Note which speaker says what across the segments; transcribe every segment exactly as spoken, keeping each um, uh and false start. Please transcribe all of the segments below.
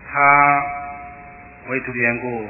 Speaker 1: 他为主的缘故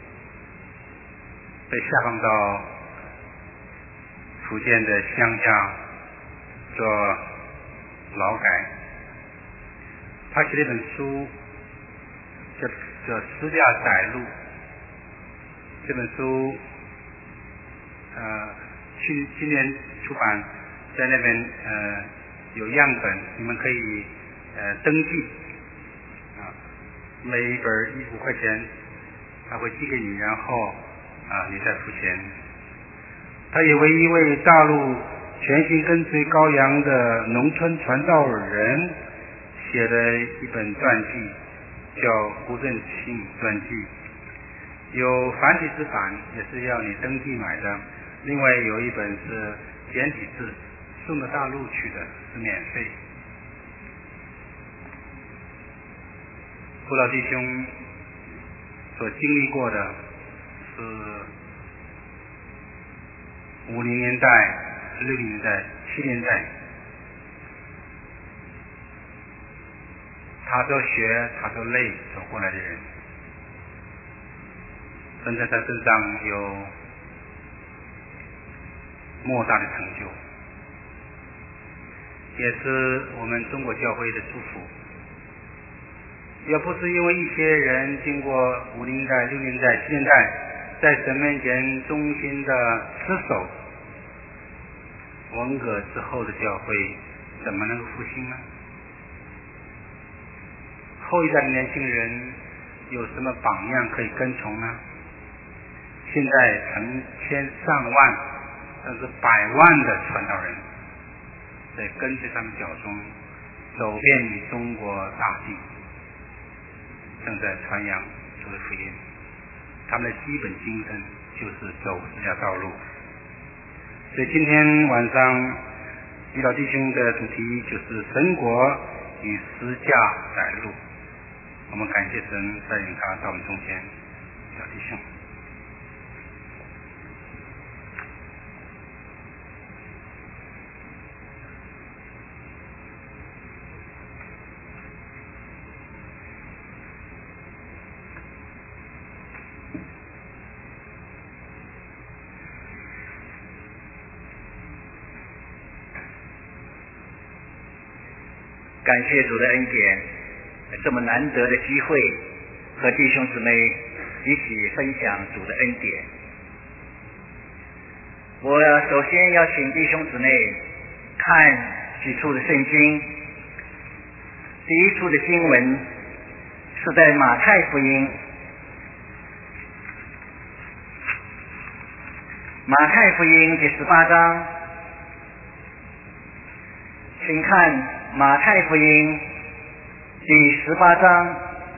Speaker 1: 被下放到福建的乡下做劳改。他写了一本书叫叫《私家载录》，这本书呃去今年出版，在那边呃有样本，你们可以呃登记啊，每一本一五块钱，他会寄给你，然后啊你再付钱。他也为一位大陆全心跟随羔羊的农村传道人写了一本传记，叫胡振清传记，有繁体字版，也是要你登记买的。另外有一本是简体字，送到大陆去的，是免费。辅导弟兄所经历过的是五零年代、六零年代、七零年代，他都学，他都累走过来的人，真在他身上有莫大的成就，也是我们中国教会的祝福。要不是因为一些人经过五零年代、六零年代、七零年代在神面前忠心的持守，文革之后的教会怎么能够复兴呢？后一代的年轻人有什么榜样可以跟从呢？现在成千上万甚至百万的传道人在跟随他们脚中走遍中国大地，正在传扬主的福音。他们的基本精神就是走这条道路。所以今天晚上遇到弟兄的主题就是神国与十架载路。我们感谢神带领他到我们中间，小弟兄。
Speaker 2: 感谢主的恩典，这么难得的机会和弟兄姊妹一起分享主的恩典。我首先要请弟兄姊妹看几处的圣经。第一处的经文是在马太福音，马太福音第十八章，请看马太福音第十八章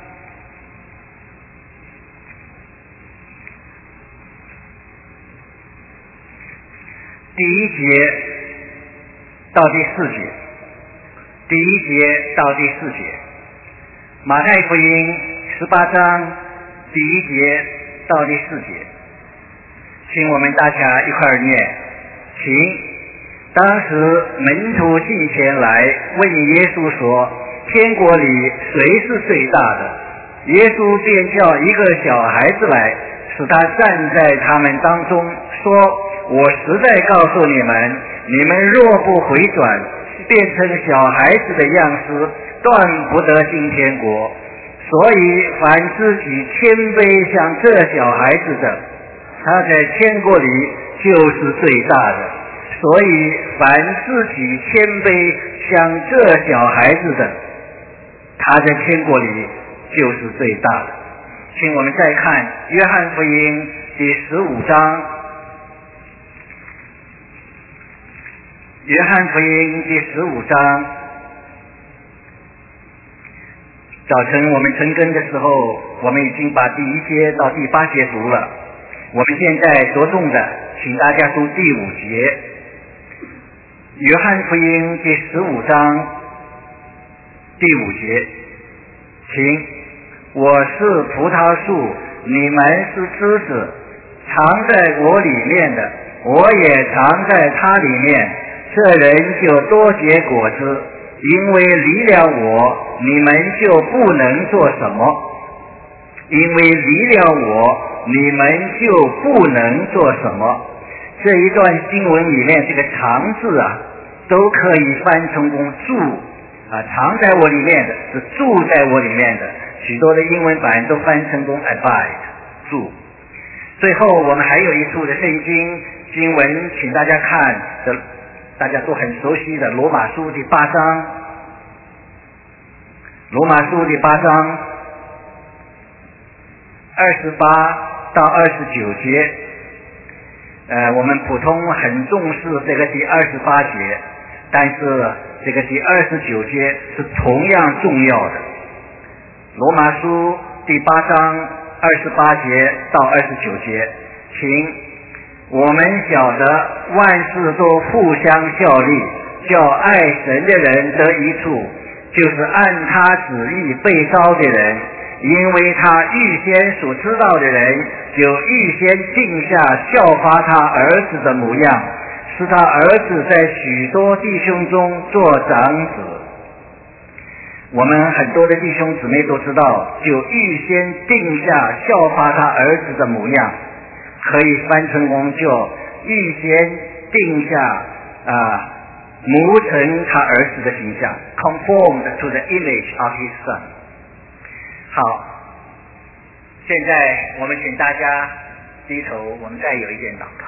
Speaker 2: 第一节到第四节，第一节到第四节。马太福音十八章第一节到第四节，请我们大家一块儿念。请。当时门徒进前来问耶稣说，天国里谁是最大的？耶稣便叫一个小孩子来，使他站在他们当中，说，我实在告诉你们，你们若不回转，变成小孩子的样式，断不得进天国。所以凡自己谦卑像这小孩子的，他在天国里就是最大的。所以凡自己谦卑像这小孩子的，他在天国里就是最大的。请我们再看约翰福音第十五章，约翰福音第十五章。早晨我们晨更的时候，我们已经把第一节到第八节读了，我们现在着重的请大家读第五节。约翰福音第十五章第五节，请，我是葡萄树，你们是枝子，藏在我里面的，我也藏在他里面，这人就多结果子，因为离了我，你们就不能做什么。 因为离了我，你们就不能做什么。这一段经文里面这个常字啊，都可以翻成功住啊，藏在我里面的是住在我里面的，许多的英文版都翻成功 abide 住。最后我们还有一处的圣经经文，请大家看的，大家都很熟悉的罗马书第八章，罗马书第八章二十八到二十九节。呃，我们普通很重视这个第二十八节，但是这个第二十九节是同样重要的。罗马书第八章二十八节到二十九节，请我们晓得万事都互相效力，叫爱神的人得益处，就是按他旨意被召的人，因为他预先所知道的人，就预先定下效法他儿子的模样，使他儿子在许多弟兄中做长子。我们很多的弟兄姊妹都知道，就预先定下效法他儿子的模样，可以翻成功就预先定下啊模成他儿子的形象 ，conformed to the image of his son。好，现在我们请大家低头，我们再有一点祷告。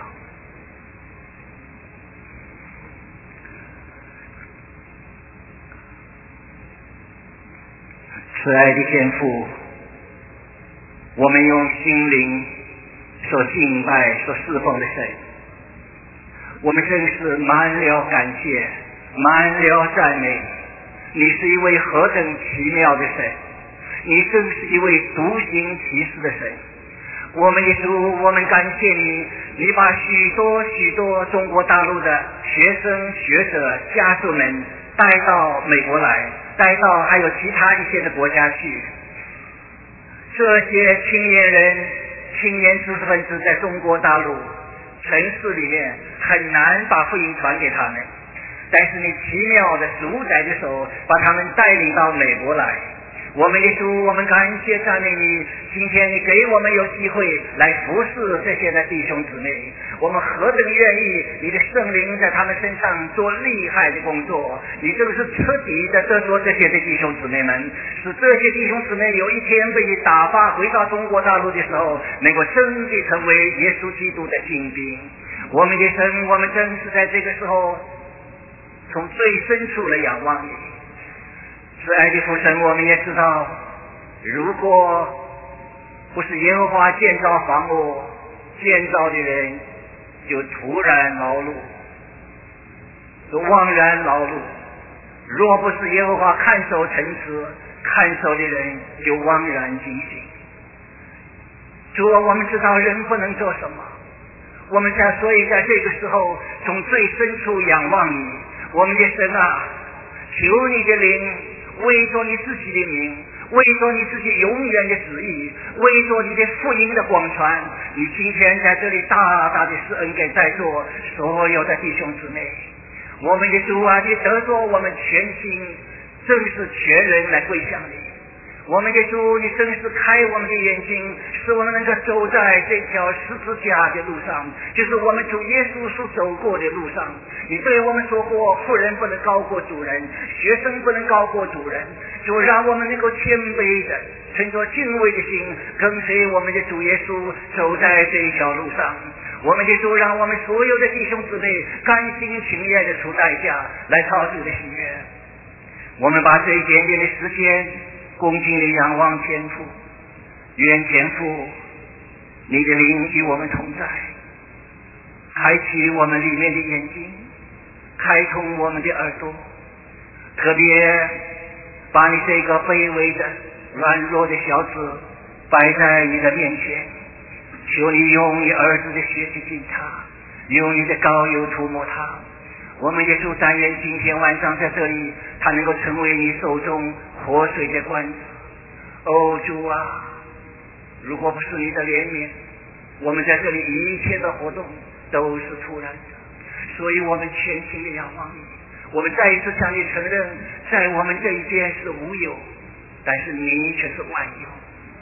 Speaker 2: 慈爱的天父，我们用心灵所敬拜、所侍奉的神，我们真是满了感谢，满了赞美。你是一位何等奇妙的神，你真是一位独行其事的神。我们的主，我们感谢你，你把许多许多中国大陆的学生、学者、家属们带到美国来，带到还有其他一些的国家去。这些青年人、青年知识分子在中国大陆城市里面很难把福音传给他们，但是你奇妙的主宰的手把他们带领到美国来。我们的主，我们感谢赞美你，今天你给我们有机会来服侍这些的弟兄姊妹，我们何等愿意你的圣灵在他们身上做厉害的工作，你真是彻底的得着这些的弟兄姊妹们，使这些弟兄姊妹有一天被你打发回到中国大陆的时候，能够真的成为耶稣基督的精兵。我们的神，我们真是在这个时候从最深处的仰望你。慈爱的父神，我们也知道，如果不是耶和华建造房屋，建造的人就突然劳碌，就枉然劳碌；若不是耶和华看守城池，看守的人就枉然警醒。主啊，我们知道人不能做什么，我们在所以在这个时候从最深处仰望你，我们的神啊，求你的灵为着你自己的名，为着你自己永远的旨意，为着你的福音的广传，你今天在这里大大的施恩给在座所有的弟兄姊妹。我们的主啊，你得着我们全心，正是全人来归向你。我们的主，你真是开我们的眼睛，使我们能够走在这条十字架的路上，就是我们主耶稣所走过的路上。你对我们说过，妇人不能高过主人，学生不能高过主人，就让我们能够谦卑的存着敬畏的心，跟随我们的主耶稣走在这一条路上。我们的主，让我们所有的弟兄姊妹甘心情愿的出代价来讨主的喜悦。我们把这一点点的时间恭敬地仰望天父，愿天父你的灵与我们同在，开启我们里面的眼睛，开通我们的耳朵，特别把你这个卑微的软弱的小子摆在你的面前，求你用你儿子的血去浸他，用你的膏油涂抹他。我们也主但愿今天晚上在这里，他能够成为你手中活水的管子。哦主啊，如果不是你的怜悯，我们在这里一切的活动都是突然的，所以我们全心的仰望你。我们再一次向你承认，在我们这一边是无有，但是你却是万有。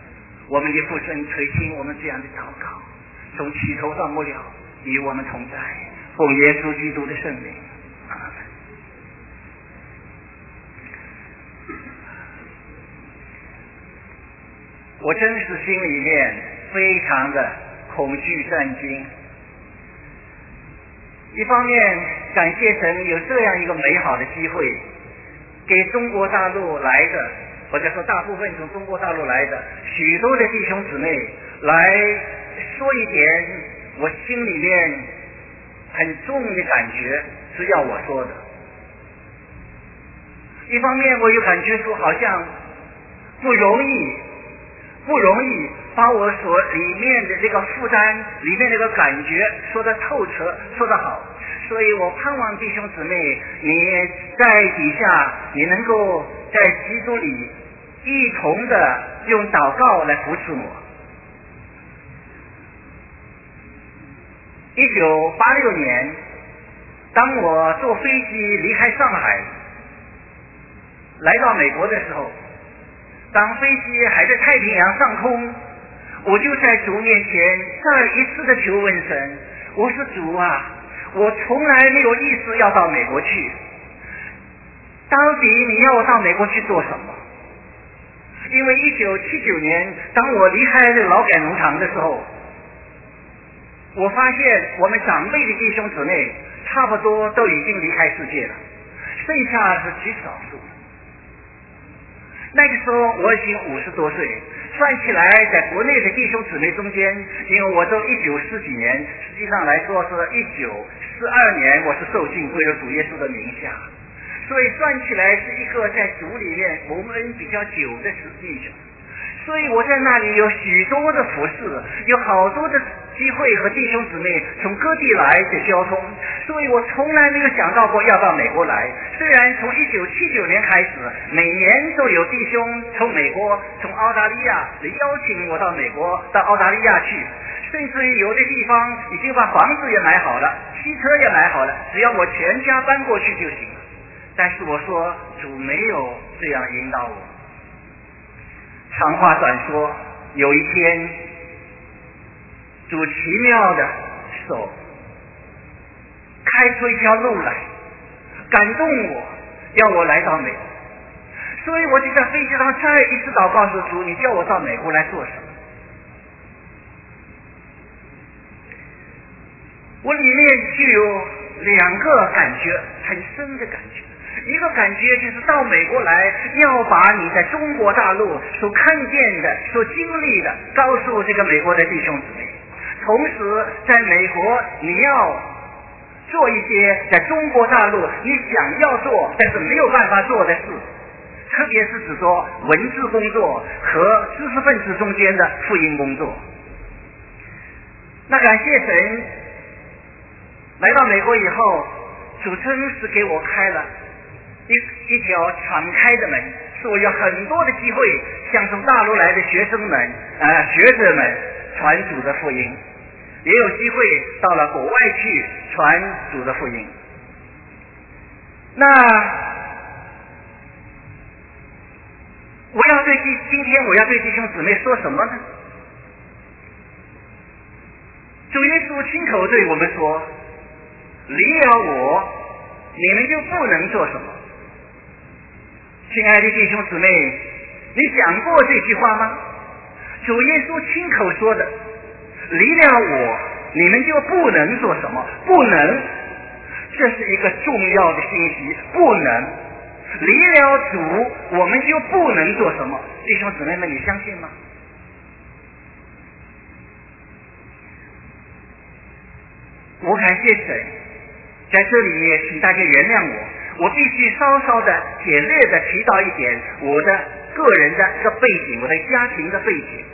Speaker 2: 我们的父神垂听我们这样的祷告，从起头到末了与我们同在，奉耶稣基督的圣名，阿门。我真是心里面非常的恐惧战惊，一方面感谢神有这样一个美好的机会，给中国大陆来的，或者说大部分从中国大陆来的许多的弟兄姊妹来说一点我心里面很重的感觉，是要我说的。一方面我又感觉说好像不容易不容易把我所里面的这个负担里面这个感觉说得透彻，说得好，所以我盼望弟兄姊妹你在底下你能够在基督里一同的用祷告来扶持我。一九八六年，当我坐飞机离开上海来到美国的时候，当飞机还在太平洋上空，我就在主面前再一次的求问神，我说主啊，我从来没有意思要到美国去，到底你要我到美国去做什么？因为一九七九年当我离开这个劳改农场的时候，我发现我们长辈的弟兄姊妹差不多都已经离开世界了，剩下是极少数。那个时候我已经五十多岁，算起来在国内的弟兄姊妹中间，因为我都一九四几年，实际上来说是一九四二年我是受浸归了主耶稣的名下，所以算起来是一个在主里面蒙恩比较久的弟兄。所以我在那里有许多的服侍，有好多的机会和弟兄姊妹从各地来的交通，所以我从来没有想到过要到美国来。虽然从一九七九年开始，每年都有弟兄从美国、从澳大利亚来邀请我到美国、到澳大利亚去，甚至于有的地方已经把房子也买好了，汽车也买好了，只要我全家搬过去就行了。但是我说主没有这样引导我。长话短说，有一天主奇妙的手开出一条路来，感动我，要我来到美国。所以我就在飞机上再一次祷告说，主你叫我到美国来做什么？我里面就有两个感觉，很深的感觉。一个感觉就是到美国来，要把你在中国大陆所看见的、所经历的告诉这个美国的弟兄姊妹。同时在美国你要做一些在中国大陆你想要做但是没有办法做的事，特别是指说文字工作和知识分子中间的福音工作。那感谢神，来到美国以后，主真是给我开了一一条敞开的门，是我有很多的机会向从大陆来的学生们、呃学者们传主的福音，也有机会到了国外去传主的福音。那我要对弟今天我要对弟兄姊妹说什么呢？主耶稣亲口对我们说，离了我你们就不能做什么。亲爱的弟兄姊妹，你想过这句话吗？主耶稣亲口说的，离了我你们就不能做什么，不能，这是一个重要的信息，不能，离了主我们就不能做什么。弟兄姊妹们，你相信吗？我感谢神，在这里也请大家原谅我，我必须稍稍的简略的提到一点我的个人的一个背景，我的家庭的背景。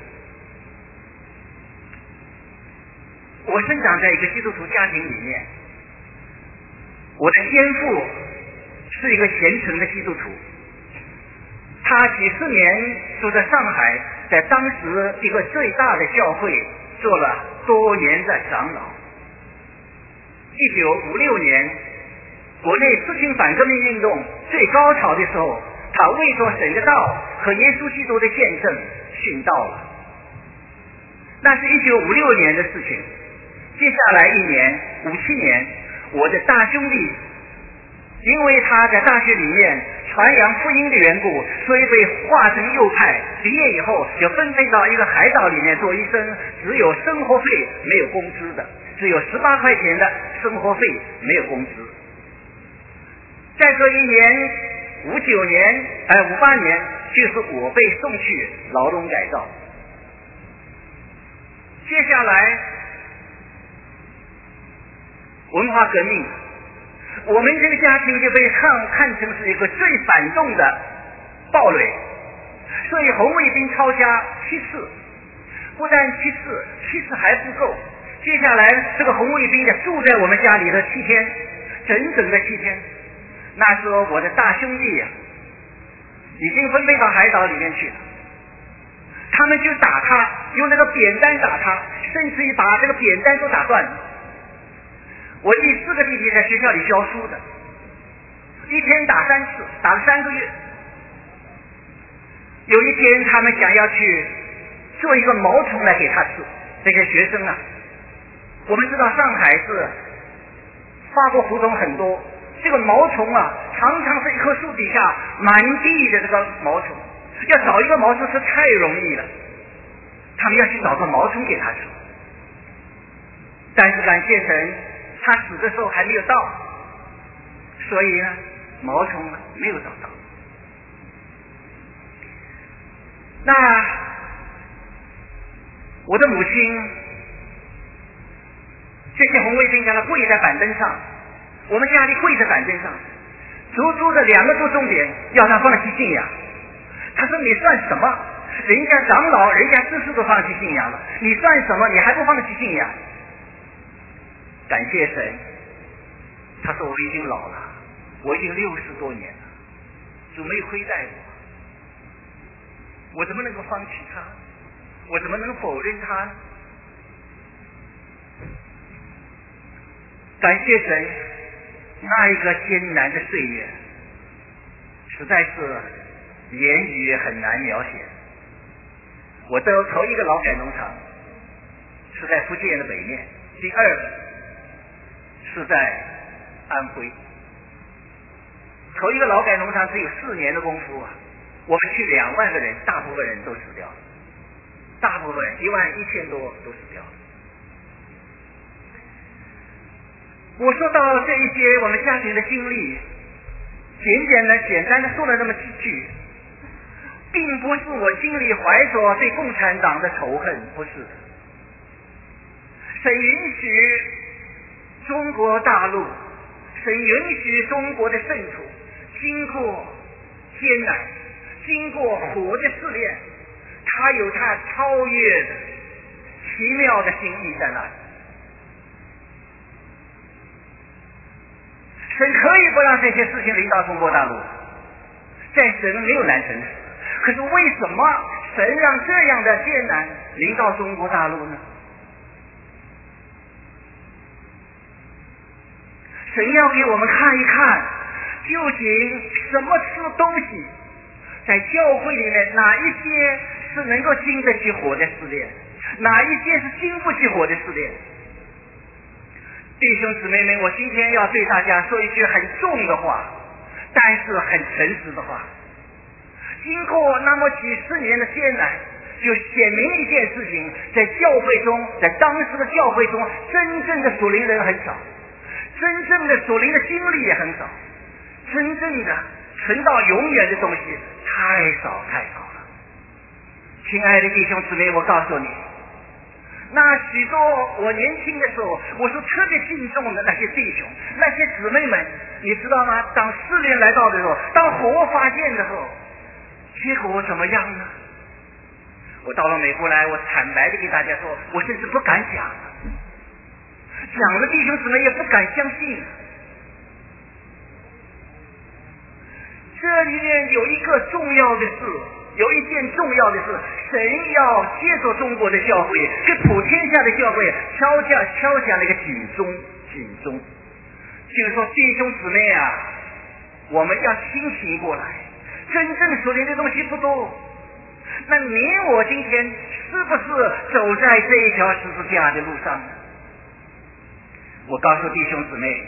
Speaker 2: 我生长在一个基督徒家庭里面，我的先父是一个虔诚的基督徒，他几十年住在上海，在当时一个最大的教会做了多年的长老。一九五六年国内四清反革命运动最高潮的时候，他为着神的道和耶稣基督的见证殉道了。 那是一九五六年的事情。接下来一年，五七年，我的大兄弟因为他在大学里面传扬福音的缘故，所以被划成右派。毕业以后就分配到一个海岛里面做医生，只有生活费没有工资的，只有十八块钱的生活费没有工资。再过一年，五九年，哎，五八年，就是我被送去劳动改造。接下来，文化革命。我们这个家庭就被看看成是一个最反动的暴类，所以红卫兵抄家七次，不但七次，七次还不够。接下来这个红卫兵就住在我们家里的七天，整整的七天。那时候我的大兄弟呀、啊，已经分配到海岛里面去了，他们就打他，用那个扁担打他，甚至于把这个扁担都打断了。我第四个弟弟在学校里教书的，一天打三次，打了三个月。有一天他们想要去做一个毛虫来给他吃，这些学生啊，我们知道上海是法国胡同很多，这个毛虫啊常常是一棵树底下满地的这个毛虫，要找一个毛虫是太容易了，他们要去找个毛虫给他吃。但是感谢神，他死的时候还没有到，所以呢毛虫没有找到。那我的母亲，这些红卫兵叫他跪在板凳上，我们家里跪在板凳上，足足的两个多钟点要他放弃信仰。他说你算什么？人家长老人家知识都放弃信仰了，你算什么？你还不放弃信仰？感谢神，他说我已经老了，我已经六十多年了，主没有亏待我，我怎么能够放弃他？我怎么能否认他呢？感谢神，那一个艰难的岁月实在是言语很难描写。我的头一个劳改农场是在福建的北面，第二个是在安徽。头一个劳改农场只有四年的功夫啊，我们去两万个人，大部分人都死掉了，大部分人一万一千多都死掉了。我说到这一些我们家庭的经历，简简的简单的说了那么几句，并不是我心里怀着对共产党的仇恨，不是的。神允许中国大陆，神允许中国的圣徒经过艰难，经过火的试炼，他有他超越的奇妙的心意在那里。神可以不让这些事情临到中国大陆，在神没有难成的事。可是为什么神让这样的艰难临到中国大陆呢？神要给我们看一看，究竟什么是东西，在教会里面哪一些是能够经得起火的试炼，哪一些是经不起火的试炼。弟兄姊妹们，我今天要对大家说一句很重的话，但是很诚实的话。经过那么几十年的艰难，就显明一件事情，在教会中，在当时的教会中，真正的属灵人很少，真正的属灵的经历也很少，真正的存到永远的东西太少太少了。亲爱的弟兄姊妹，我告诉你，那许多我年轻的时候我是特别敬重的那些弟兄那些姊妹们，你知道吗？当试炼来到的时候，当火发现的时候，结果怎么样呢？我到了美国来，我坦白的给大家说，我甚至不敢讲，讲的弟兄姊妹也不敢相信。这里面有一个重要的事，有一件重要的事，神要借着中国的教会给普天下的教会敲下敲下那个警钟，警钟就是说，弟兄姊妹啊，我们要清醒过来，真正属灵的东西不多。那你我今天是不是走在这一条十字架的路上呢？我告诉弟兄姊妹，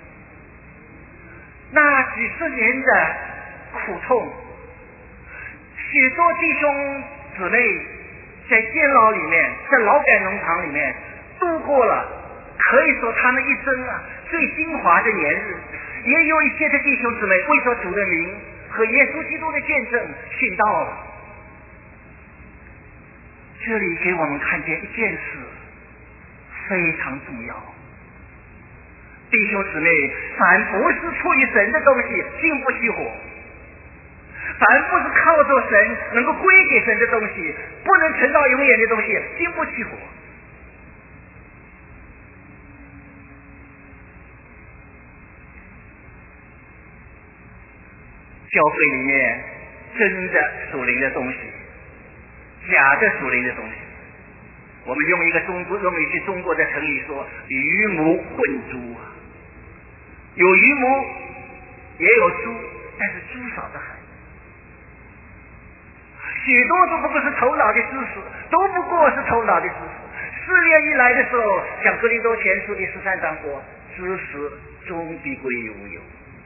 Speaker 2: 那几十年的苦痛，许多弟兄姊妹在监牢里面，在劳改农场里面度过了可以说他们一生啊最精华的年日。也有一些的弟兄姊妹为着主的名和耶稣基督的见证殉道了。这里给我们看见一件事非常重要，弟兄姊妹，凡不是出于神的东西经不起火，凡不是靠着神能够归给神的东西，不能存到永远的东西经不起火。教会里面真的属灵的东西，假的属灵的东西，我们用一个中国用一句中国的成语说，鱼目混珠，有鱼目也有猪，但是猪少得很。许多都不过是头脑的知识，都不过是头脑的知识。试炼一来的时候，像哥林多前书第十三章说，知识终必归于无有。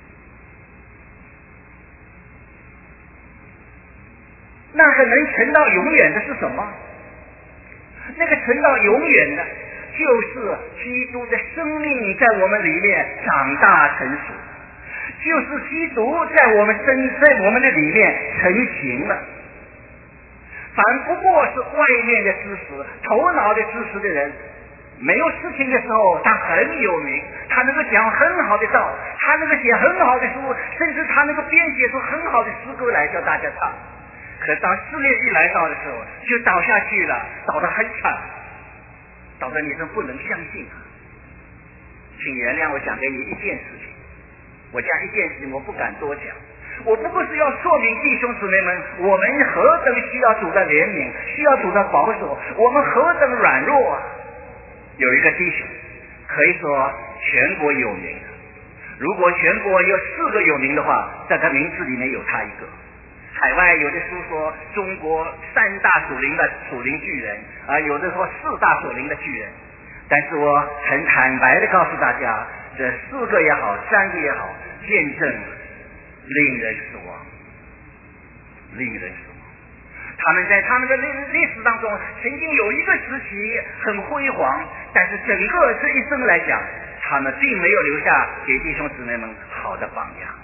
Speaker 2: 那个能存到永远的是什么？那个存到永远的就是基督的生命在我们里面长大成熟，就是基督在我们身在我们的里面成型了。凡不过是外面的知识，头脑的知识的人，没有事情的时候他很有名，他能够讲很好的道，他能够写很好的书，甚至他能够编写出很好的诗歌来叫大家唱。可当试炼一来到的时候，就倒下去了，倒得很惨，倒得你是不能相信啊！请原谅我讲给你一件事情，我讲一件事情，我不敢多讲，我不过是要说明弟兄姊妹们，我们何等需要主的怜悯，需要主的保守，我们何等软弱啊！有一个弟兄可以说全国有名的，如果全国有四个有名的话，在他名字里面有他一个。海外有的书说中国三大属灵的属灵巨人，啊，有的说四大属灵的巨人，但是我很坦白的告诉大家，这四个也好，三个也好，见证令人失望，令人失望。他们在他们的历历史当中，曾经有一个时期很辉煌，但是整个这一生来讲，他们并没有留下给弟兄姊妹们好的榜样。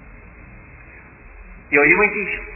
Speaker 2: 有一位弟兄，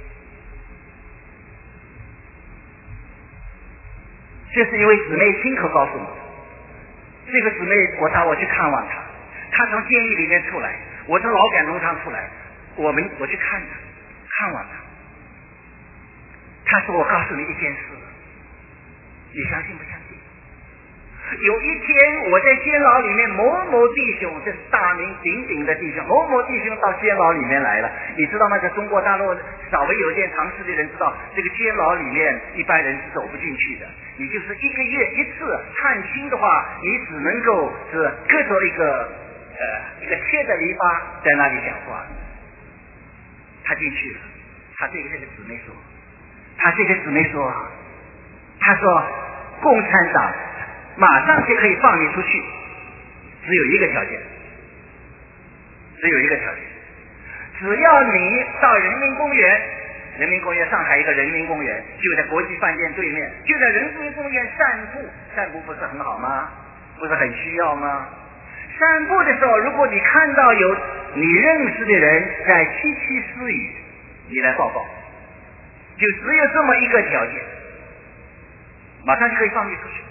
Speaker 2: 这是一位姊妹亲口告诉我，这个姊妹我带我去看望她，她从监狱里面出来，我从劳改农场出来，我们我去看她，看望她。她说：“我告诉你一件事，你相信不相信？有一天我在监牢里面，某某弟兄，这是大名鼎鼎的弟兄，某某弟兄到监牢里面来了。你知道吗？在中国大陆稍微有点常识的人知道，这个监牢里面一般人是走不进去的。你就是一个月一次探亲的话，你只能够是隔着一个呃一个切的篱笆在那里讲话。他进去了，他对这个姊妹说，他这个姊妹说，他说共产党马上就可以放你出去，只有一个条件，只有一个条件，只要你到人民公园，人民公园上海一个人民公园就在国际饭店对面，就在人民公园散步，散步不是很好吗？不是很需要吗？散步的时候，如果你看到有你认识的人在窃窃私语，你来报告，就只有这么一个条件，马上就可以放你出去。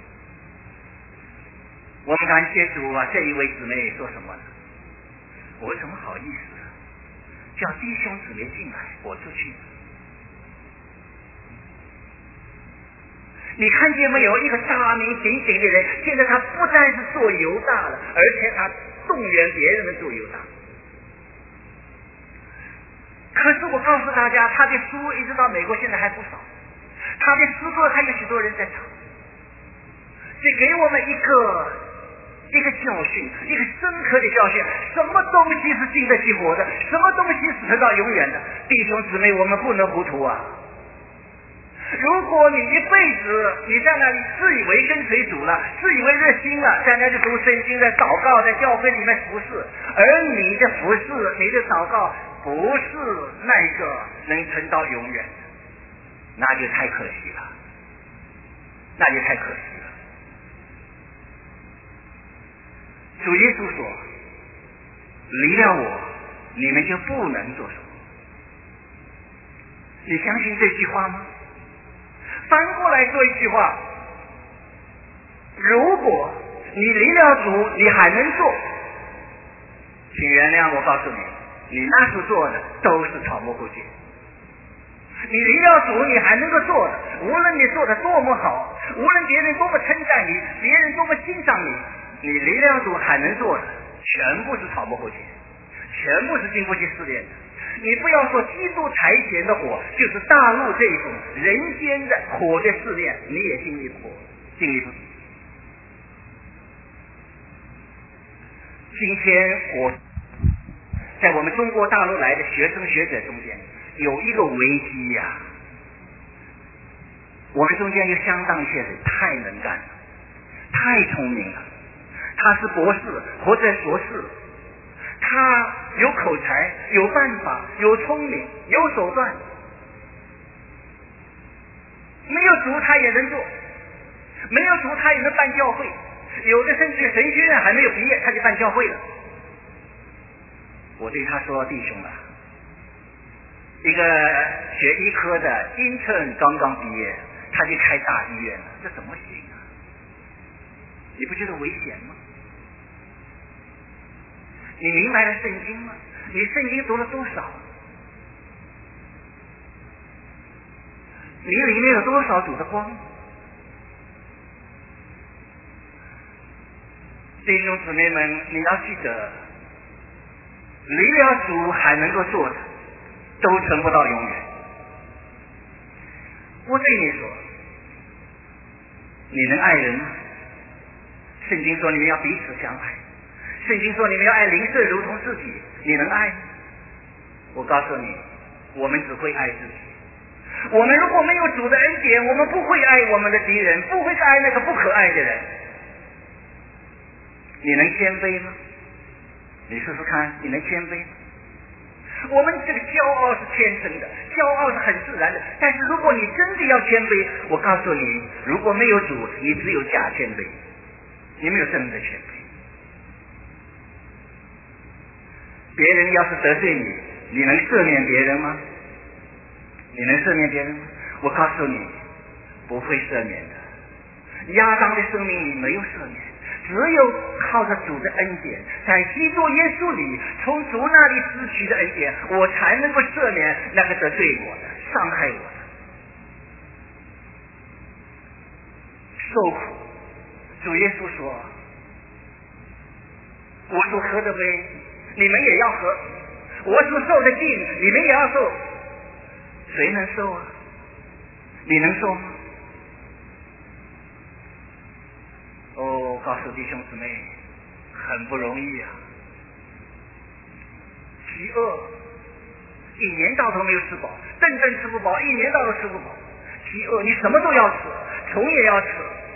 Speaker 2: 我们感谢主啊！这一位姊妹说什么呢？我怎么好意思啊？叫弟兄姊妹进来，我出去。你看见没有？一个大名鼎鼎的人，现在他不但是做犹大了，而且他动员别人的做犹大。可是我告诉大家，他的书一直到美国现在还不少，他的诗歌还有许多人在唱。这给我们一个一个教训，一个深刻的教训。什么东西是经得起火的？什么东西是存到永远的？弟兄姊妹，我们不能糊涂啊！ 如果你一辈子你在那里自以为跟随主了，自以为热心了，在那里读圣经，在祷告，在教会里面服侍，而你的服侍，你的祷告不是那个能存到永远，那就太可惜了，那就太可惜了。主耶稣说，离了我，你们就不能做什么。你相信这句话吗？翻过来说一句话，如果你离了主，你还能做，请原谅我告诉你，你那时做的都是草木不结。你离了主，你还能够做的，无论你做的多么好，无论别人多么称赞你，别人多么欣赏你，你离了主还能做的，全部是草木不结，全部是经不起试炼的。你不要说基督才前的火，就是大陆这种人间的火的试炼，你也经历过，经历不住。今天我在我们中国大陆来的学生学者中间有一个危机呀、啊，我们中间有相当一些人太能干了，太聪明了，他是博士或者硕士，他有口才，有办法，有聪明，有手段，没有主他也能做，没有主他也能办教会，有的甚至神学院还没有毕业他就办教会了。我对他说，弟兄啊，一个学医科的 intern 刚刚毕业，他就开大医院了，这怎么行啊？你不觉得危险吗？你明白了圣经吗？你圣经读了多少？你里面有多少主的光？弟兄姊妹们，你要记得，离了主还能够做的，都成不到永远。我对你说，你能爱人吗？圣经说你们要彼此相爱，圣经说你们要爱邻舍如同自己，你能爱吗？我告诉你，我们只会爱自己。我们如果没有主的恩典，我们不会爱我们的敌人，不会爱那个不可爱的人。你能谦卑吗？你试试看，你能谦卑吗？我们这个骄傲是天生的，骄傲是很自然的，但是如果你真的要谦卑，我告诉你，如果没有主，你只有假谦卑，你没有真的谦卑。别人要是得罪你，你能赦免别人吗？你能赦免别人吗？我告诉你，不会赦免的。亚当的生命里没有赦免，只有靠着主的恩典，在基督耶稣里从主那里支取的恩典，我才能够赦免那个得罪我的、伤害我的。受苦，主耶稣说，我所喝的杯你们也要喝，我所受的尽你们也要受。谁能受啊？你能受吗？哦，告诉弟兄姊妹，很不容易啊！饥饿，一年到头没有吃饱，顿顿吃不饱，一年到头吃不饱。饥饿，你什么都要吃，虫也要吃。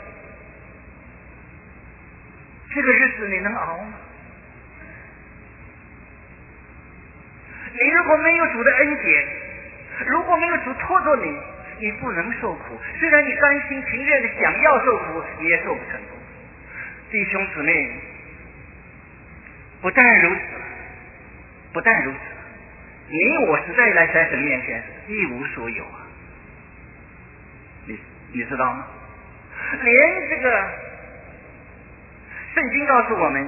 Speaker 2: 这个日子你能熬吗？你如果没有主的恩典，如果没有主拖着你，你不能受苦。虽然你甘心情愿的想要受苦，你也受不成功。弟兄姊妹，不但如此，不但如此，你我实在来在神面前一无所有啊！你你知道吗？连这个圣经告诉我们，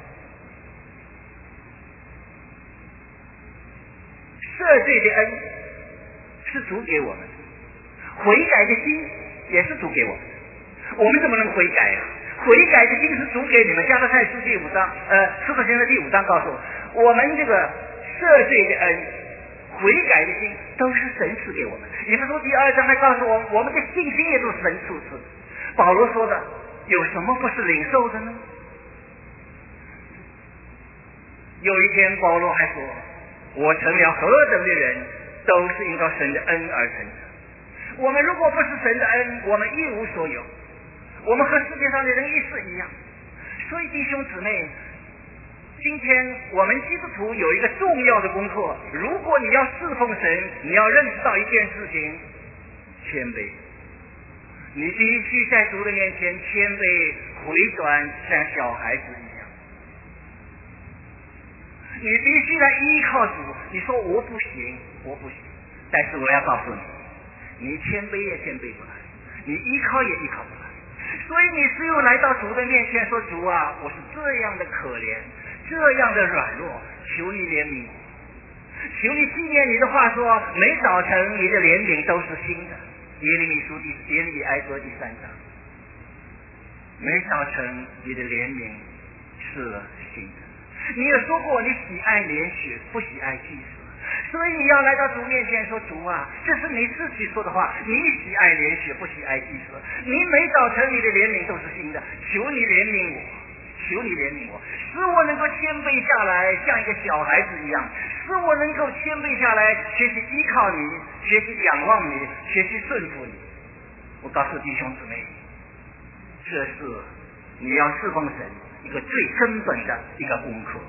Speaker 2: 赦罪的恩是主给我们，悔改的心也是主给我们。我们怎么能悔改啊？悔改的心是主给你们。加拉太书第五章，呃，使徒行传第五章告诉我，我们这个赦罪的恩、悔改的心都是神赐给我们。以弗所第二章还告诉我，我们的信心也都是神赐的。保罗说的，有什么不是领受的呢？有一天，保罗还说，我成了何等的人，都是因着神的恩而成的。 我们如果不是神的恩，我们一无所有，我们和世界上的人一式一样。所以弟兄姊妹，今天我们基督徒有一个重要的功课，如果你要侍奉神，你要认识到一件事情，谦卑。你必须在主的面前谦卑，回转像小孩子一样。你必须来依靠主。你说我不行，我不行，但是我要告诉你，你谦卑也谦卑不来，你依靠也依靠不来。所以你只有来到主的面前说，主啊，我是这样的可怜，这样的软弱，求你怜悯我，求你纪念你的话说，每早晨你的怜悯都是新的。耶利米书第耶利米哀歌第三章，每早晨你的怜悯是新的。你有说过你喜爱怜恤，不喜爱祭祀，所以你要来到主面前说，主啊，这是你自己说的话，你喜爱怜恤，不喜爱祭祀，你每早晨你的怜悯都是新的，求你怜悯我，求你怜悯我，使我能够谦卑下来，像一个小孩子一样，使我能够谦卑下来，学习依靠你，学习仰望你，学习顺服你。我告诉弟兄姊妹，这是你要侍奉神一个最根本的一个功课。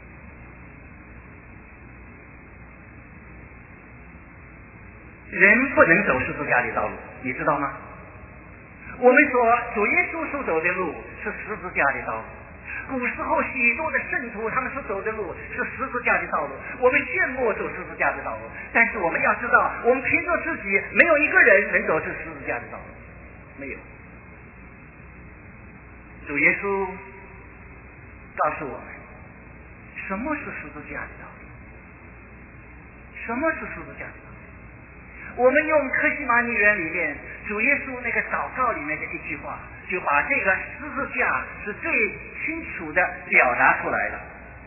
Speaker 2: 人不能走十字架的道路，你知道吗？我们说主耶稣所走的路是十字架的道路，古时候许多的圣徒他们所走的路是十字架的道路，我们羡慕走十字架的道路，但是我们要知道，我们凭着自己没有一个人能走出十字架的道路，没有。主耶稣告诉我们什么是十字架的道路，什么是十字架的道路。我们用客西马尼园里面主耶稣那个祷告里面的一句话，就把这个十字架是最清楚的表达出来了。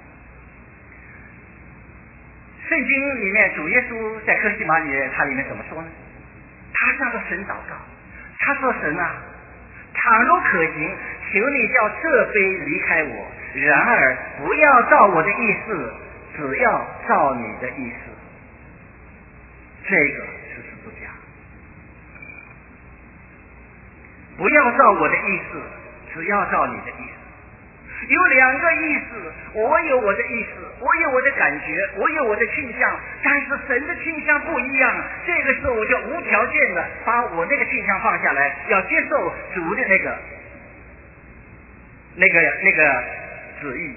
Speaker 2: 圣经里面主耶稣在客西马尼园他里面怎么说呢？他向着神祷告，他说，神啊，倘若可行，求你叫这杯离开我，然而不要照我的意思，只要照你的意思。这个是十字架，不要照我的意思，只要照你的意思。有两个意思，我有我的意思，我有我的感觉，我有我的倾向，但是神的倾向不一样。这个时候我就无条件的把我那个倾向放下来，要接受主的那个那个那个旨意。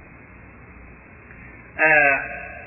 Speaker 2: 呃，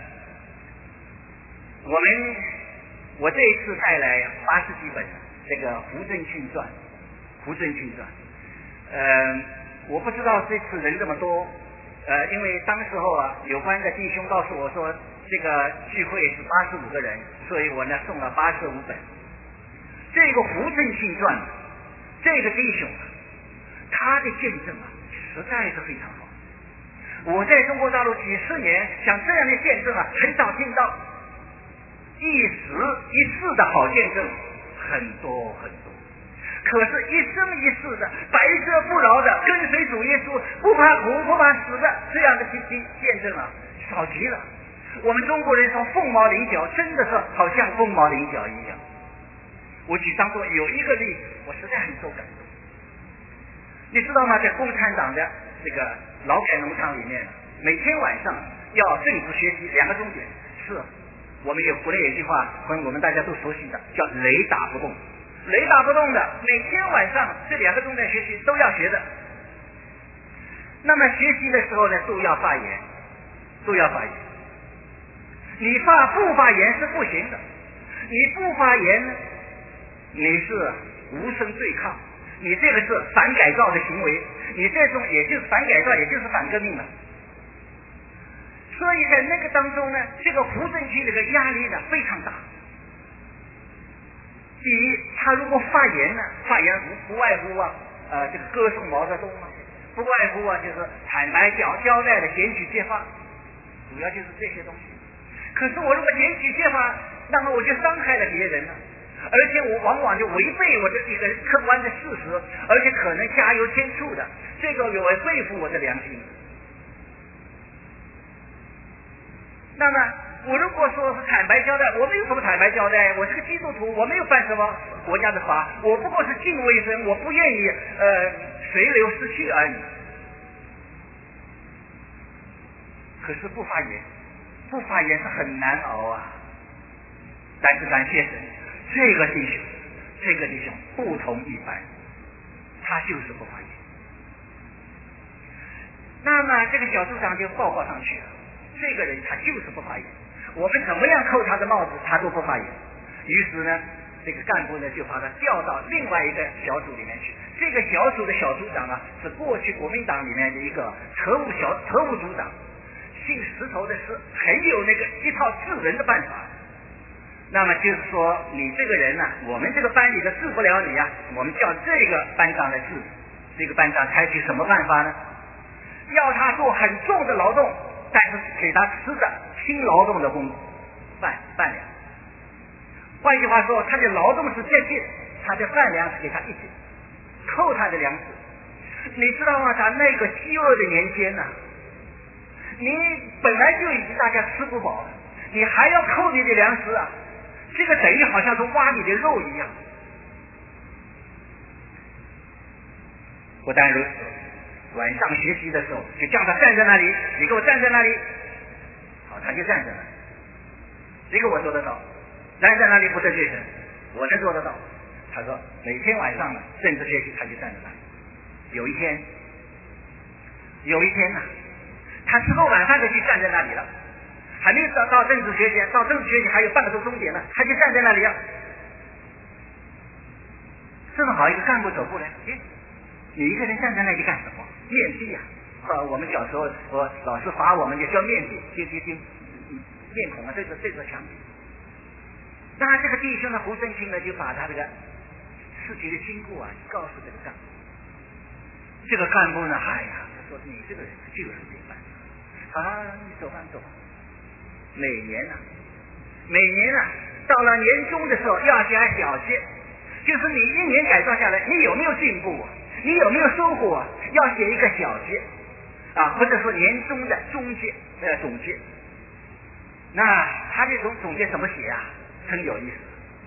Speaker 2: 我们我这一次带来八十几本这个胡正庆传，胡正庆传，呃，我不知道这次人这么多，呃，因为当时候啊，有关的弟兄告诉我说，这个聚会是八十五个人，所以我呢送了八十五本。这个胡正庆传，这个弟兄啊，他的见证啊，实在是非常好。我在中国大陆几十年，像这样的见证啊，很少听到。一时一世的好见证很多很多，可是一生一世的百折不挠的跟随主耶稣，不怕苦不怕死的这样的见证啊，少极了。我们中国人说凤毛麟角，真的是好像凤毛麟角一样。我举当做有一个例子，我实在很受感动。你知道吗？在共产党的这个劳改农场里面，每天晚上要政治学习两个钟点，是我们有国内有一句话，可能我们大家都熟悉的，叫雷打不动。雷打不动的，每天晚上这两个钟点学习都要学的。那么学习的时候呢，都要发言，都要发言。你发不发言是不行的，你不发言呢，你是无声对抗，你这个是反改造的行为，你这种也就是反改造，也就是反革命了。所以在那个当中呢，这个胡正庆这个压力呢非常大。第一，他如果发言呢，发言不不外乎啊，呃，这个歌颂毛泽东啊，不外乎啊，就是坦白交交代的检举揭发，主要就是这些东西。可是我如果检举揭发，那么我就伤害了别人了，而且我往往就违背我的这个客观的事实，而且可能加油添醋的，这个我背负我的良心。那么我如果说是坦白交代，我没有什么坦白交代，我是个基督徒，我没有犯什么国家的法，我不过是敬畏神，我不愿意呃随流失去而已。可是不发言，不发言是很难熬啊。但是感谢神，这个弟兄，这个弟兄不同一般，他就是不发言。那么这个小组长就报告上去了，这个人他就是不发言，我们怎么样扣他的帽子，他都不发言。于是呢，这个干部呢就把他调到另外一个小组里面去。这个小组的小组长啊，是过去国民党里面的一个特务小特务组长，姓石头的是很有那个一套治人的办法。那么就是说，你这个人呢、啊，我们这个班里的治不了你啊，我们叫这个班长来治。这个班长采取什么办法呢？要他做很重的劳动，但是给他吃的轻劳动的工作，饭饭粮。换句话说，他的劳动是接近，他的饭粮是给他一斤，扣他的粮食。你知道吗？他那个饥饿的年间呢、啊，你本来就已经大家吃不饱了，你还要扣你的粮食啊！这个等于好像是挖你的肉一样。不但如此，晚上学习的时候就叫他站在那里，你给我站在那里。好，他就站在那里。这个我做得到，站在那里不得罪神，我能做得到。他说每天晚上呢，政治学习他就站在那里。有一天，有一天呢、啊，他吃过晚饭就去站在那里了。还没有到到政治学习，到政治学习还有半个多钟点呢，他就站在那里啊。正好一个干部走过来，哎，你一个人站在那里干什么？面壁啊！啊，我们小时候我老师罚我们就叫面壁，就就就面孔啊对着对着墙壁。那这个弟兄呢，胡振清呢，就把他这个事情的经过啊告诉这个干部。这个干部呢，哎呀，他说你这个人就是没办法啊，你走吧走吧。每年呢、啊，每年呢、啊，到了年终的时候要加小节，就是你一年改造下来，你有没有进步啊？你有没有收获啊？要写一个小节啊，或者说年终的终结呃总结。那他这种总结怎么写啊？很有意思。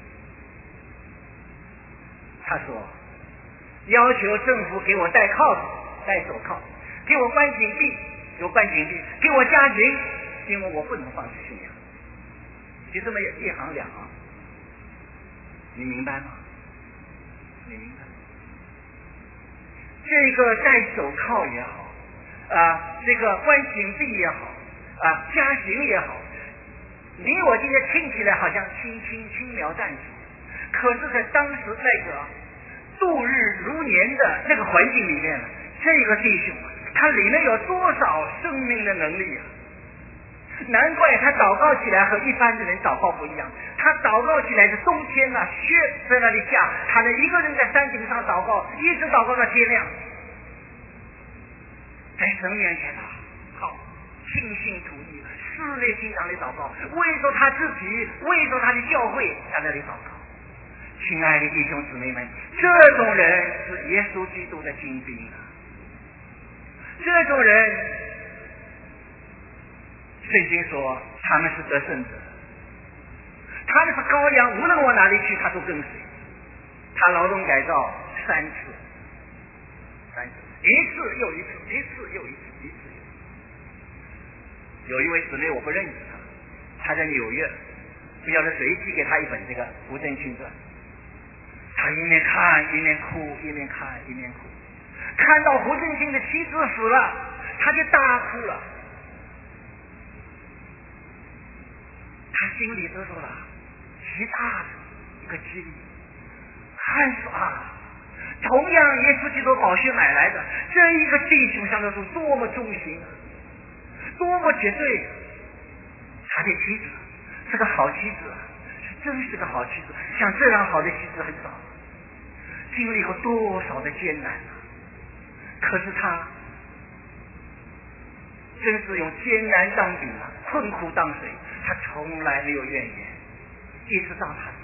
Speaker 2: 他说，要求政府给我戴铐子、戴手铐，给我关紧闭，给我关紧闭，给我加刑。因为我不能放弃信仰，就这么一行两行，你明白吗？你明白？这个戴手铐也好，啊，这个关紧闭也好，啊，加刑也好，你我今天听起来好像轻轻轻描淡写，可是在当时那个度日如年的那个环境里面，这个弟兄他里面有多少生命的能力啊！难怪他祷告起来和一般的人祷告不一样，他祷告起来是冬天啊，雪在那里下，他能一个人在山顶上祷告，一直祷告到天亮，在神面前啊，好倾心吐意，撕裂心肠的祷告，为着他自己，为着他的教会在那里祷告。亲爱的弟兄姊妹们，这种人是耶稣基督的精兵啊！这种人，圣经说他们是得胜者，他们是羔羊，无论往哪里去他都跟随。他劳动改造三次，三次，一次又一次，一次又一次，一次又一次。有一位姊妹我不认识他，他在纽约，不晓得谁寄给他一本这个《胡振清传》，他一面看一面哭，一面看一面哭，看到胡振清的妻子死了，他就大哭了。他心里得到了极大的一个激励，看说啊，同样耶稣基督宝血买来的这一个弟兄，相当是多么忠心啊，多么绝对啊！他的妻子是个好妻子啊，是真是个好妻子，像这样好的妻子很少，经历过多少的艰难啊！可是他真是用艰难当饼啊，困苦当水，他从来没有怨言，一直到他。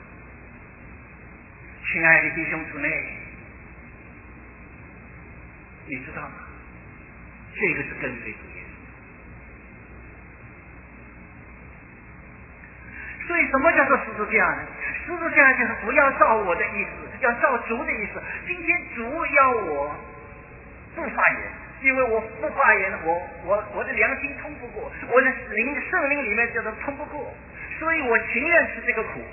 Speaker 2: 亲爱的弟兄姊妹，你知道吗？这个是跟随主耶稣。 所以什么叫做十字架呢？十字架就是不要照我的意思，要照主的意思。今天主要我不发言，因为我不发言，我我我的良心通不过，我的灵圣灵里面叫做通不过，所以我情愿吃这个苦。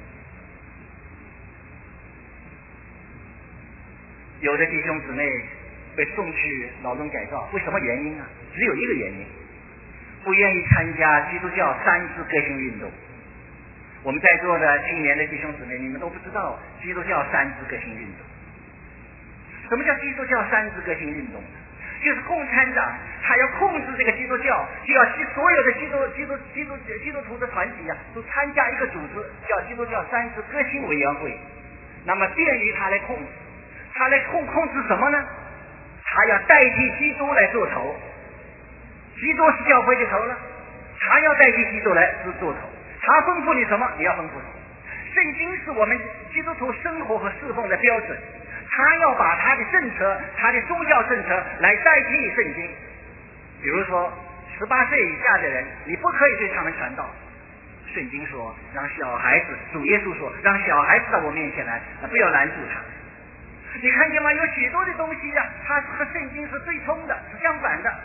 Speaker 2: 有的弟兄姊妹被送去劳动改造，为什么原因啊？只有一个原因，不愿意参加基督教三自革新运动。我们在座的青年的弟兄姊妹，你们都不知道基督教三自革新运动。什么叫基督教三自革新运动呢？就是共产党他要控制这个基督教，就要所有的基督基督基督基督徒的团体啊，都参加一个组织，叫基督教三自革新委员会，那么便于他来控制。他来控控制什么呢？他要代替基督来做头，基督是教会的头了，他要代替基督来做头。他吩咐你什么，你要吩咐什么。圣经是我们基督徒生活和侍奉的标准，他要把他的政策，他的宗教政策来代替圣经。比如说十八岁以下的人，你不可以对他们传道。圣经说让小孩子，主耶稣说让小孩子到我面前来，不要拦住他。你看见吗？有许多的东西呀、啊，它和圣经是对冲的，是相反的。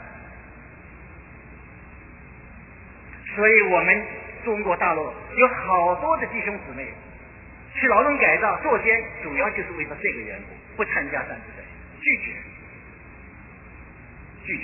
Speaker 2: 所以我们中国大陆有好多的弟兄姊妹去劳动改造做监，主要就是为了这个缘故，不参加三自革新，拒绝，拒绝。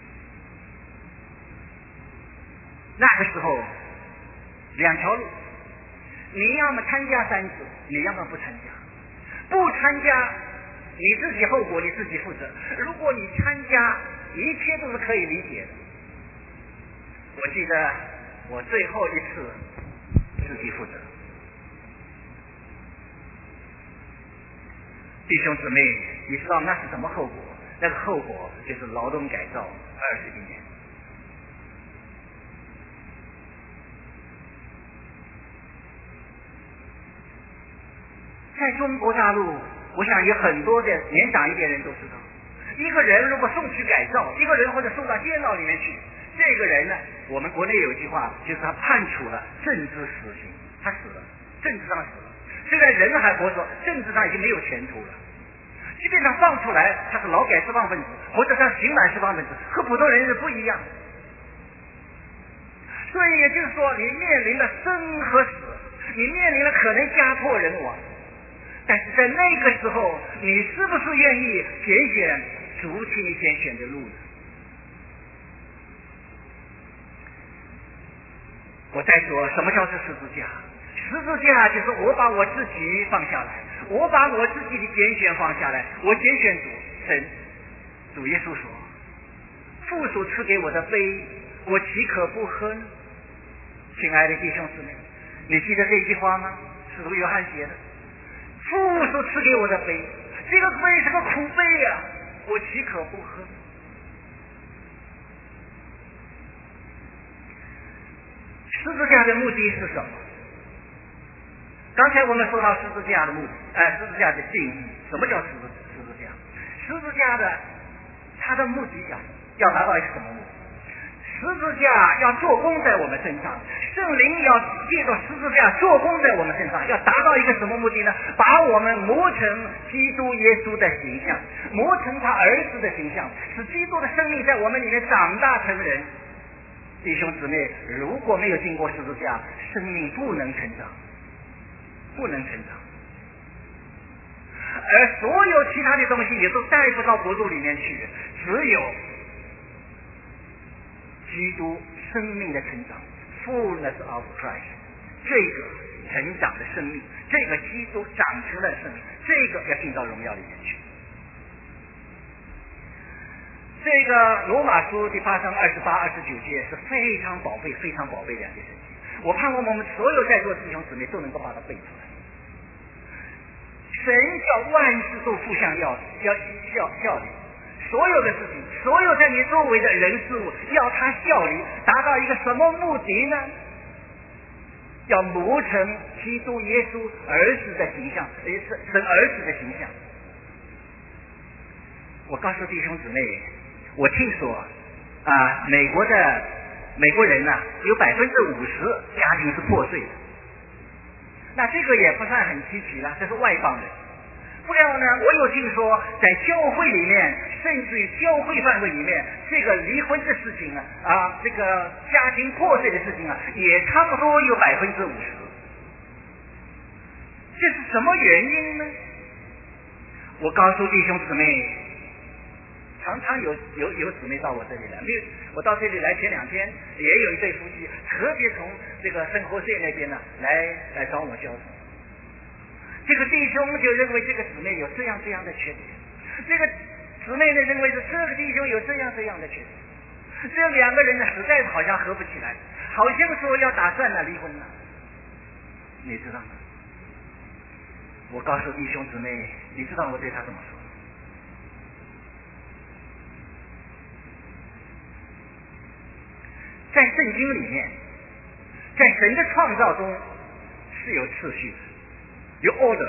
Speaker 2: 那个时候两条路，你要么参加三自，你要么不参加。不参加，你自己后果你自己负责。如果你参加，一切都是可以理解的。我记得我最后一次自己负责。弟兄姊妹，你知道那是什么后果？那个后果就是劳动改造二十一年。在中国大陆，我想有很多的年长一点人都知道，一个人如果送去改造，一个人或者送到监牢里面去，这个人呢，我们国内有一句话，就是他判处了政治死刑，他死了，政治上死了。虽然人还活着，政治上已经没有前途了。基本上放出来，他是劳改释放分子，或者他刑满释放分子，和普通人是不一样。所以也就是说，你面临了生和死，你面临了可能家破人亡。但是在那个时候，你是不是愿意拣选主替你拣选的路呢？我再说什么叫做十字架？十字架就是我把我自己放下来，我把我自己的拣选放下来，我拣选主神。主耶稣说：“父所赐给我的杯，我岂可不喝呢？”亲爱的弟兄姊妹，你记得这句话吗？使徒约翰写的。父所赐给我的杯，这个杯是个苦杯呀、啊，我岂可不喝？十字架的目的是什么？刚才我们说到十字架的目的，呃，十字架的定义，什么叫十字十字架？十字架的它的目的呀，要达到一个什么目的？十字架要做工在我们身上，圣灵要借着十字架做工在我们身上，要达到一个什么目的呢？把我们磨成基督耶稣的形象，磨成他儿子的形象，使基督的生命在我们里面长大成人。弟兄姊妹，如果没有经过十字架，生命不能成长，不能成长。而所有其他的东西也都带不到国度里面去，只有基督生命的成长 fullness of Christ， 这个成长的生命，这个基督长成了生命，这个要进到荣耀里面去。这个罗马书第八章二十八、二十九节是非常宝贝、非常宝贝的两件事情。我盼望我们所有在座的弟兄姊妹都能够把它背出来。神叫万事都互相要要效效力，所有的事情，所有在你周围的人事物，要他效力，达到一个什么目的呢？要磨成基督耶稣儿子的形象，也是神儿子的形象。我告诉弟兄姊妹，我听说啊，美国的美国人呢、啊，有百分之五十家庭是破碎的， 那这个也不算很稀奇了，这是外邦人。不料呢，我有听说在教会里面，甚至于教会范围里面，这个离婚的事情啊，啊，这个家庭破碎的事情啊，也差不多有百分之五十。这是什么原因呢？我告诉弟兄姊妹，常常有有有姊妹到我这里来，我到这里来前两天也有一对夫妻，特别从这个圣何塞那边呢来来找我交通。这个弟兄就认为这个姊妹有这样这样的缺点，这个姊妹呢认为是这个弟兄有这样这样的缺点，这两个人呢实在好像合不起来，好像说要打算了离婚了。你知道吗？我告诉弟兄姊妹，你知道我对他怎么说？在圣经里面，在神的创造中是有次序的，有 order。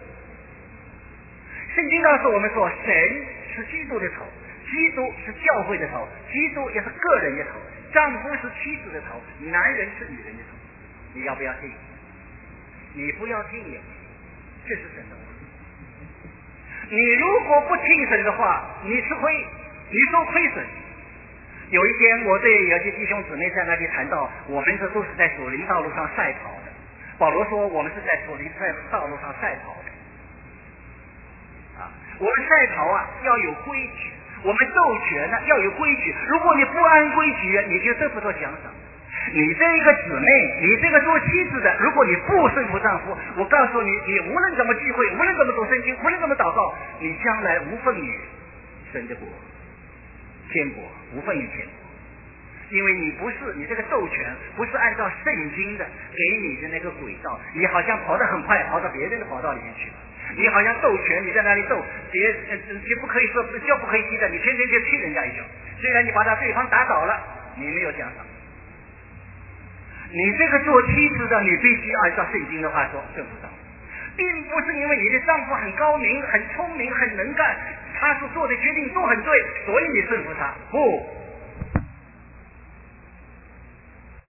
Speaker 2: 圣经告诉我们说，神是基督的头，基督是教会的头，基督也是个人的头，丈夫是妻子的头，男人是女人的头。你要不要听？你不要听也，这是神的话。你如果不听神的话，你是会你受亏损。有一天我对有些弟兄姊妹在那里谈到，我们这都是在属灵道路上赛跑的。保罗说我们是在属灵道路上赛跑的啊，我们赛跑啊要有规矩，我们斗拳呢要有规矩。如果你不按规矩，你就得不到奖赏。你这个姊妹，你这个做妻子的，如果你不顺服丈夫，我告诉你，你无论怎么聚会，无论怎么读圣经，无论怎么祷告，你将来无份于神的国，天国无份于天国。因为你不是你这个斗拳不是按照圣经的给你的那个轨道，你好像跑得很快，跑到别人的跑道里面去了。你好像斗拳，你在那里斗，别别不可以说叫不可以踢的，你天天就踢人家一脚，虽然你把他对方打倒了，你没有奖赏。你这个做妻子的，你必须按照圣经的话说顺服丈夫，并不是因为你的丈夫很高明、很聪明、很能干，他所做的决定都很对，所以你顺服他。不，